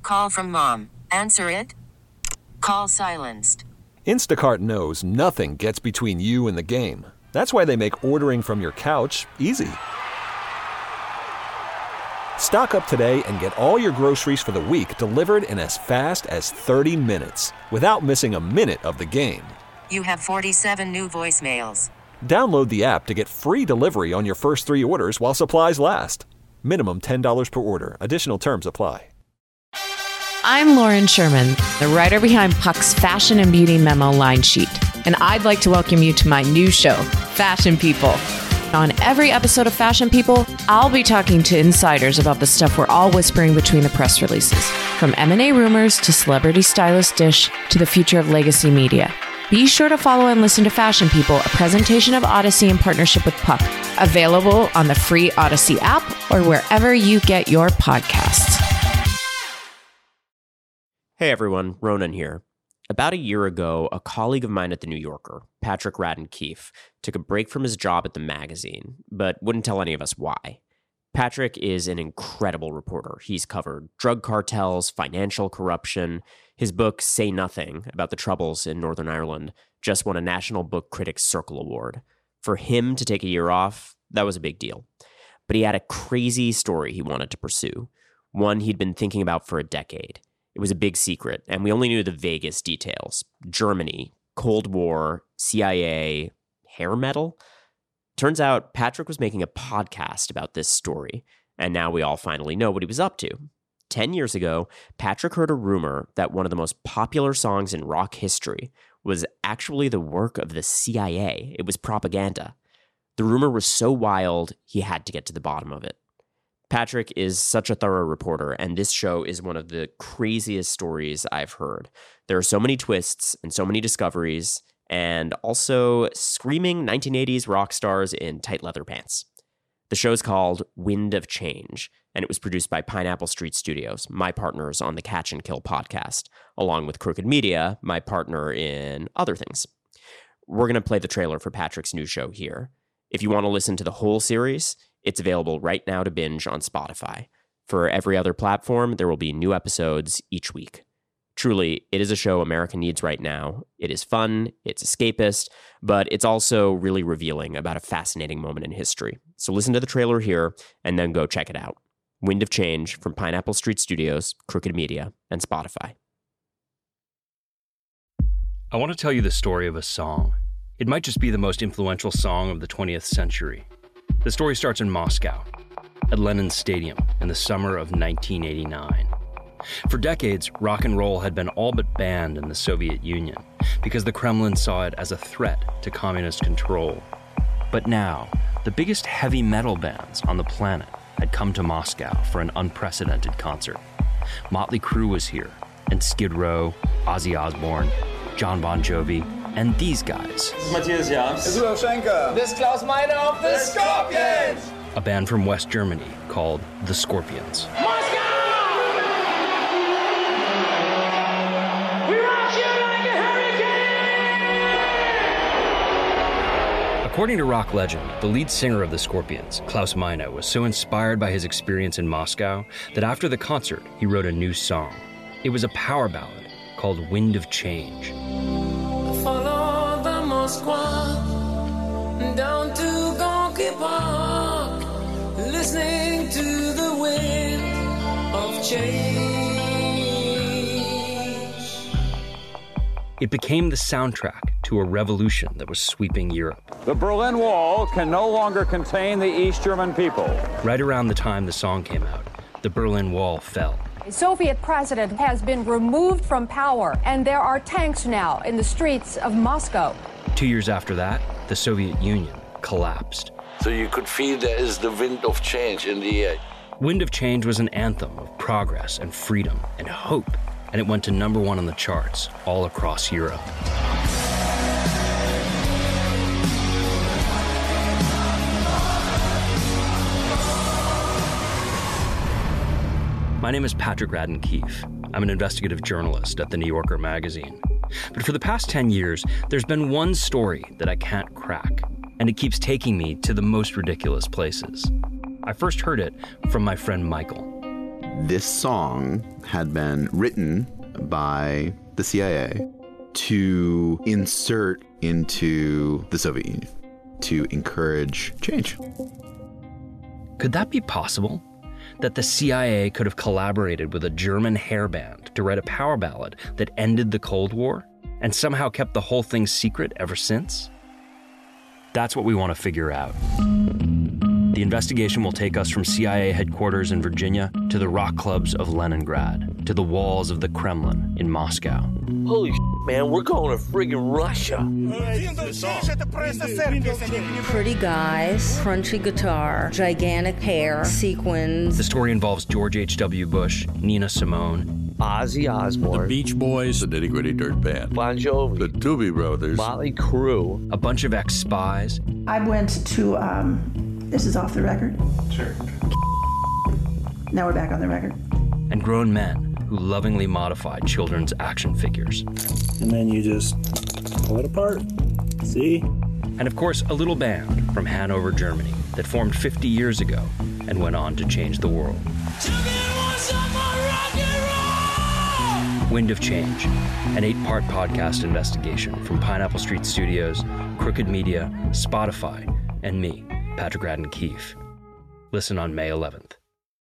Call from mom. Answer it. Call silenced. Instacart knows nothing gets between you and the game. That's why they make ordering from your couch easy. Stock up today and get all your groceries for the week delivered in as fast as 30 minutes without missing a minute of the game. You have 47 new voicemails. Download the app to get free delivery on your first 3 orders while supplies last. Minimum $10 per order. Additional terms apply. I'm Lauren Sherman, the writer behind Puck's Fashion and Beauty Memo line sheet, and I'd like to welcome you to my new show, Fashion People. On every episode of Fashion People, I'll be talking to insiders about the stuff we're all whispering between the press releases, from M&A rumors to celebrity stylist dish to the future of legacy media. Be sure to follow and listen to Fashion People, a presentation of Odyssey in partnership with Puck, available on the free Odyssey app or wherever you get your podcasts. Hey everyone, Ronan here. About a year ago, a colleague of mine at The New Yorker, Patrick Radden-Keefe, took a break from his job at the magazine, but wouldn't tell any of us why. Patrick is an incredible reporter. He's covered drug cartels, financial corruption. His book, Say Nothing, about the troubles in Northern Ireland, just won a National Book Critics Circle Award. For him to take a year off, that was a big deal. But he had a crazy story he wanted to pursue, one he'd been thinking about for a decade. It was a big secret, and we only knew the vaguest details. Germany, Cold War, CIA, hair metal. Turns out Patrick was making a podcast about this story, and now we all finally know what he was up to. 10 years ago, Patrick heard a rumor that one of the most popular songs in rock history was actually the work of the CIA. It was propaganda. The rumor was so wild, he had to get to the bottom of it. Patrick is such a thorough reporter, and this show is one of the craziest stories I've heard. There are so many twists and so many discoveries, and also screaming 1980s rock stars in tight leather pants. The show's called Wind of Change, and it was produced by Pineapple Street Studios, my partners on the Catch and Kill podcast, along with Crooked Media, my partner in other things. We're going to play the trailer for Patrick's new show here. If you want to listen to the whole series, it's available right now to binge on Spotify. For every other platform, there will be new episodes each week. Truly, it is a show America needs right now. It is fun, it's escapist, but it's also really revealing about a fascinating moment in history. So listen to the trailer here, and then go check it out. Wind of Change from Pineapple Street Studios, Crooked Media, and Spotify. I want to tell you the story of a song. It might just be the most influential song of the 20th century. The story starts in Moscow, at Lenin Stadium in the summer of 1989. For decades, rock and roll had been all but banned in the Soviet Union because the Kremlin saw it as a threat to communist control. But now, the biggest heavy metal bands on the planet had come to Moscow for an unprecedented concert. Motley Crue was here, and Skid Row, Ozzy Osbourne, John Bon Jovi, and these guys. This is Matthias Jans. This is Rudolf Schenker. This is Klaus Meine of the Scorpions. A band from West Germany called the Scorpions. Moscow! We rock you like a hurricane! According to rock legend, the lead singer of the Scorpions, Klaus Meine, was so inspired by his experience in Moscow that after the concert, he wrote a new song. It was a power ballad called Wind of Change. Follow the Moskva down to Gonky Park, listening to the wind of change. It became the soundtrack to a revolution that was sweeping Europe. The Berlin Wall can no longer contain the East German people. Right around the time the song came out, the Berlin Wall fell. A Soviet president has been removed from power, and there are tanks now in the streets of Moscow. 2 years after that, the Soviet Union collapsed. So you could feel there is the wind of change in the air. Wind of Change was an anthem of progress and freedom and hope, and it went to number 1 on the charts all across Europe. My name is Patrick Radden-Keefe. I'm an investigative journalist at The New Yorker magazine. But for the past 10 years, there's been one story that I can't crack, and it keeps taking me to the most ridiculous places. I first heard it from my friend Michael. This song had been written by the CIA to insert into the Soviet Union to encourage change. Could that be possible? That the CIA could have collaborated with a German hairband to write a power ballad that ended the Cold War and somehow kept the whole thing secret ever since? That's what we want to figure out. The investigation will take us from CIA headquarters in Virginia to the rock clubs of Leningrad, to the walls of the Kremlin in Moscow. Holy man, we're going to friggin' Russia. Pretty guys, crunchy guitar, gigantic hair, sequins. The story involves George H.W. Bush, Nina Simone, Ozzy Osbourne, the Beach Boys, the Nitty Gritty Dirt Band, Bon Jovi, the Doobie Brothers, Motley Crue, a bunch of ex-spies. I went to, this is off the record? Sure. Now we're back on the record. And grown men who lovingly modified children's action figures. And then you just pull it apart. See? And of course, a little band from Hanover, Germany that formed 50 years ago and went on to change the world. Wind of Change, an 8-part podcast investigation from Pineapple Street Studios, Crooked Media, Spotify, and me, Patrick Radden Keefe. Listen on May 11th.